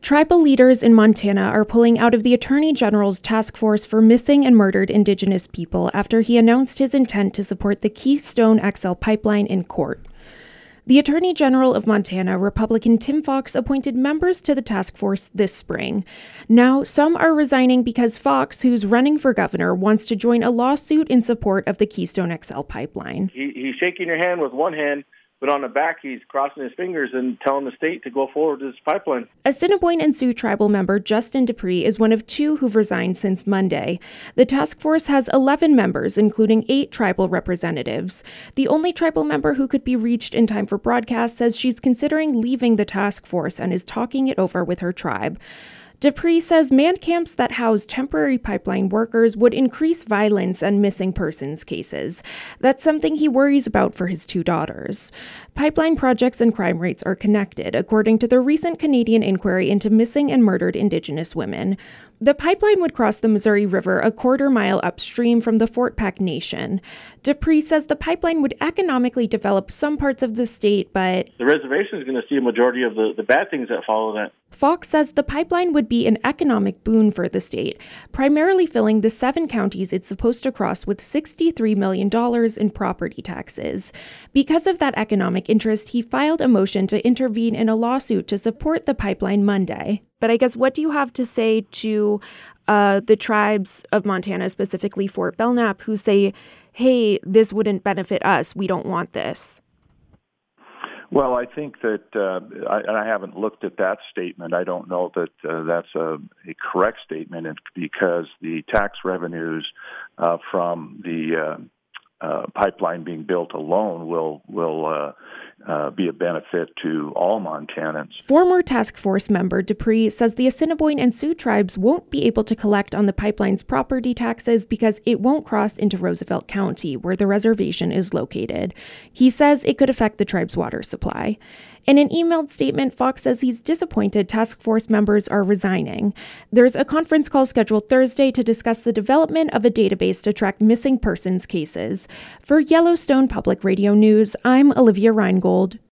Tribal leaders in Montana are pulling out of the Attorney General's task force for missing and murdered Indigenous people after he announced his intent to support the Keystone XL pipeline in court. The Attorney General of Montana, Republican Tim Fox, appointed members to the task force this spring. Now, some are resigning because Fox, who's running for governor, wants to join a lawsuit in support of the Keystone XL pipeline. He's shaking your hand with one hand, but on the back, he's crossing his fingers and telling the state to go forward with this pipeline. Assiniboine and Sioux tribal member Justin Dupree is one of two who've resigned since Monday. The task force has 11 members, including 8 tribal representatives. The only tribal member who could be reached in time for broadcast says she's considering leaving the task force and is talking it over with her tribe. Dupree says man camps that house temporary pipeline workers would increase violence and missing persons cases. That's something he worries about for his 2 daughters. Pipeline projects and crime rates are connected, according to the recent Canadian inquiry into missing and murdered Indigenous women. The pipeline would cross the Missouri River a quarter-mile upstream from the Fort Peck Nation. Dupree says the pipeline would economically develop some parts of the state, but the reservation is going to see a majority of the bad things that follow that. Fox says the pipeline would be an economic boon for the state, primarily filling the 7 counties it's supposed to cross with $63 million in property taxes. Because of that economic interest, he filed a motion to intervene in a lawsuit to support the pipeline Monday. But I guess, what do you have to say to the tribes of Montana, specifically Fort Belknap, who say, hey, this wouldn't benefit us, we don't want this? Well, I think that I haven't looked at that statement. I don't know that that's a correct statement, because the tax revenues from the pipeline being built alone will be a benefit to all Montanans. Former task force member Dupree says the Assiniboine and Sioux tribes won't be able to collect on the pipeline's property taxes because it won't cross into Roosevelt County, where the reservation is located. He says it could affect the tribe's water supply. In an emailed statement, Fox says he's disappointed task force members are resigning. There's a conference call scheduled Thursday to discuss the development of a database to track missing persons cases. For Yellowstone Public Radio News, I'm Olivia Reingold.